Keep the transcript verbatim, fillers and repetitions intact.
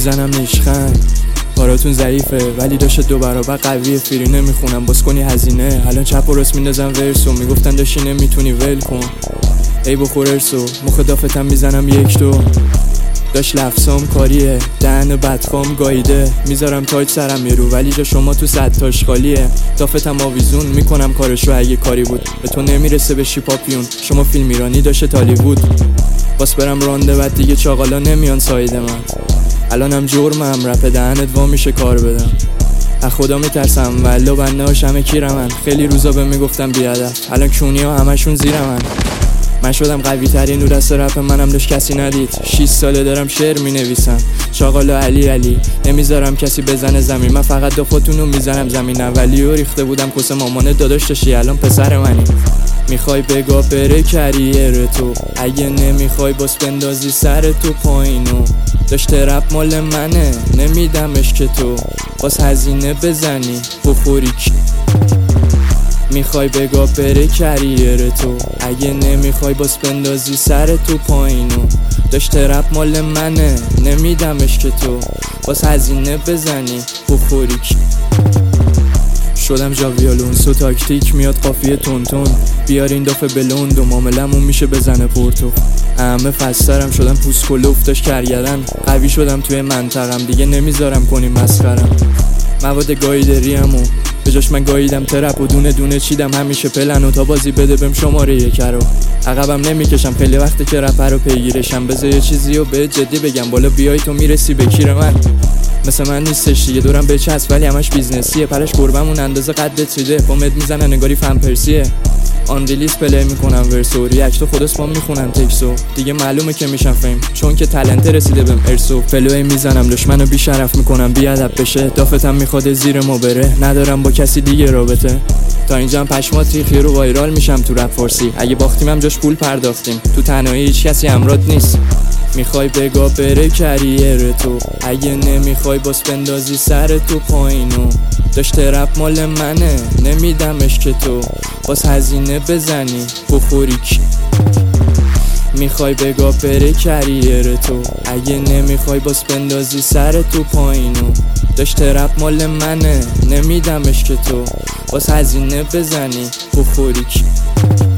میزنم نیشخند. کاراتون ضعیفه ولی داشت دو برابر قویه. فری نمیخونم باز کنی هزینه. الان چپ و راست میندازم ورسو، میگفتن داشتی نمیتونی ول کن. ای بخور ارسو مخ دافتم میزنم یک دو. داشت لفظام کاریه دهن بدخوام گاییده. میذارم تاج سرم یه رو ولی جا شما تو صد تاش خالیه. دافتم آویزون میکنم کارشو اگه کاری بود. به تو نمیرسه بشی پاپیون، شما فیلم ایرانی داشته تالیوود. باس برم رانده بعد دیگه چاقالا نمیان ساید من. الانم جرمم رپ دهنت وا میشه کار بدم. از خدا میترسم والله بنده هاش همه کیرمن. خیلی روزا به میگفتم بیادب الان کونی ها همشون زیرمن. من شدم قوی ترین رو دست رپ منم داشت کسی ندید. شیش ساله دارم شعر می نویسم چاقالا علی علی. نمیذارم کسی بزنه زمین، من فقط دفاتونو میزنم زمین. اولی و ریخته بودم کس مامانه داداش داشتی الان پسر منی. میخوای بگا بره کریر تو، اگه نمیخوای باس بندازی سر تو پایینو. داشته رپ مال منه نمیدمش که تو باس هزینه بزنی بخوری. میخوای بگا بره کریر تو، اگه نمیخوای باس بندازی سر تو پایینو. داشته رپ مال منه نمیدمش که تو باس هزینه بزنی بخوری. شدم ژاوی آلونسو تاکتیک میاد قافیه تون تون. بیارین دافه بلوند و معاملمون میشه بزنه پورتو. همه فسترم شدم پوست کلوف داشت کرگردن. قوی شدم توی منطقم دیگه نمیذارم کنی مسخرم. مواد گاییدریم و به جاش من گاییدم ترپ و دونه دونه چیدم همیشه پلن و تا بازی بده بهم شماره یک رو. عقبم نمیکشم خیلی وقته که رپ رو پیگیرشم. بذار یه چیزی رو به جدی بگم بالا بیای تو میرسی به کیر من. مثل من نیستش دیگه دورم بچسب ولی همش بیزنسیه. پرش گربمون اندازه قدت ریده پامت میزنن نگاری فن پرسیه. آن ریلیز پلی میکنم ورسو ریاکتو خود اسپام میخونم تکسو. دیگه معلومه که میشم فیم چون که تالنت رسیده بهم ارسو. فلوی میزنم دشمنو بی شرف میکنم بی ادب بشه. دافتم میخواد زیر ما بره ندارم با کسی دیگه رابطه. تا اینجا پشمات ریخی رو وایرال میشم تو رپ فارسی. اگه باختیم هم جاش پول پرداختیم. تو تنهایی هیچ کسی همراهت نیست. میخوای بگا بره کریر تو، اگه نمیخوای باس بندازی سر تو پایینو. داشته رپ مال منه نمیدمش که تو باس هزینه بزنی بخوری. میخوای بگا بره کریر تو، اگه نمیخوای باس بندازی سر تو پایینو. داشته رپ مال منه نمیدمش که تو باس هزینه بزنی بخوری.